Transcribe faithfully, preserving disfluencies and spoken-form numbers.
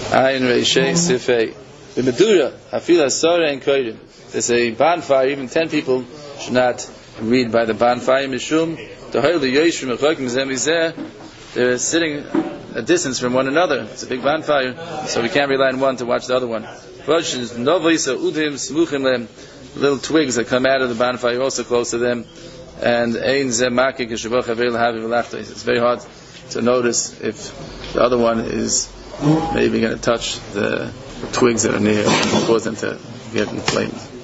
Ayin Reishei Sifei. The Medura, Afila Sora and Koyrim. There's a bonfire, even ten people should not read by the bonfire. Mishum, they're sitting a distance from one another. It's a big bonfire, so we can't rely on one to watch the other one. Little twigs that come out of the bonfire also close to them. And it's very hard to notice if the other one is maybe going to touch the twigs that are near and cause them to get inflamed.